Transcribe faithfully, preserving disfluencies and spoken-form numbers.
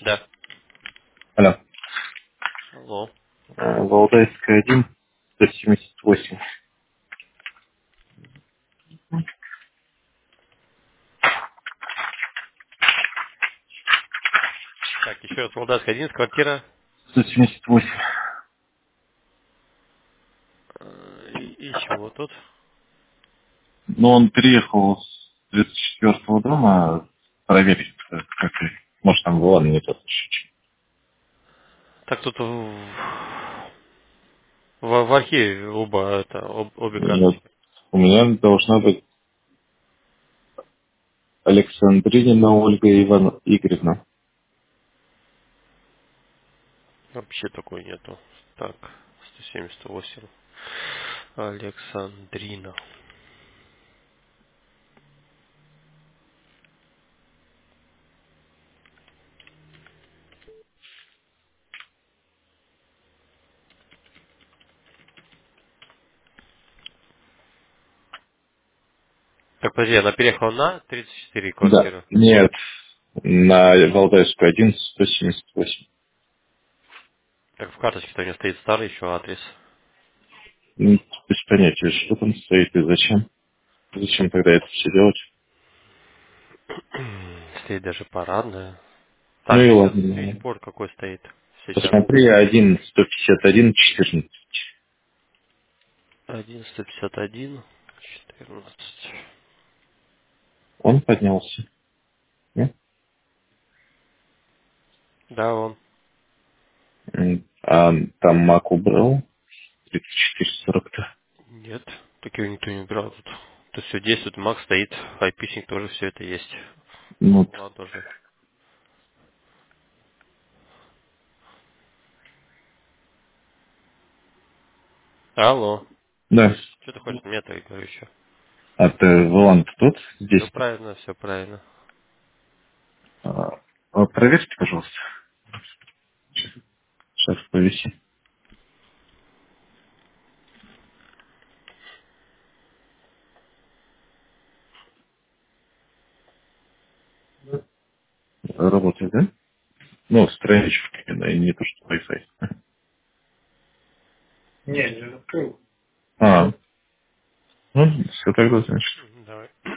Да. Алло. Алло. Э, Валдайская один, сто семьдесят восемь. Так, еще раз, Молдавская один, квартира. сто семьдесят восемь. Э, И, и чего тут? Ну, он переехал с тридцать четвёртого дома проверить, как, как и- может, там вон не тот еще. Так тут в, в, в архиве оба, это, об- обе Вот. карточки. У меня должна быть Александринина Ольга Иван Игоревна. Вообще такой нету. Так, сто семьдесят восемь. Александрина. Так, подожди, она переехала на тридцать четыре Да. квартиры. Нет, на Валдайскую один, сто семьдесят восемь. Так, в карточке-то у нее стоит старый еще адрес. Ну, без понятия, что там стоит и зачем. Зачем тогда это все делать? Стоит даже парадная. Ну Так, и сейчас ладно. свитчборд какой стоит. Сейчас. Посмотри, один, сто пятьдесят один, четырнадцать. один сто пятьдесят один четырнадцать. Он поднялся. Нет? Да, он. М, А там Мак убрал тридцать четыре сорок-то. Нет, такие никто не убирал тут. Тут все действует, Mac стоит, айпишник тоже все это есть. Ну, Ладно тоже. Алло. да. Что ты хочешь? Мне так говорю еще. А ты Воланд тут, Все здесь? правильно, все правильно. А, а проверьте, пожалуйста. Сейчас повиси. Работает, да? Ну, страничка, именно, и не то, что Wi-Fi. Не, не открыл. А, ну, все тогда, значит. Мгм, давай.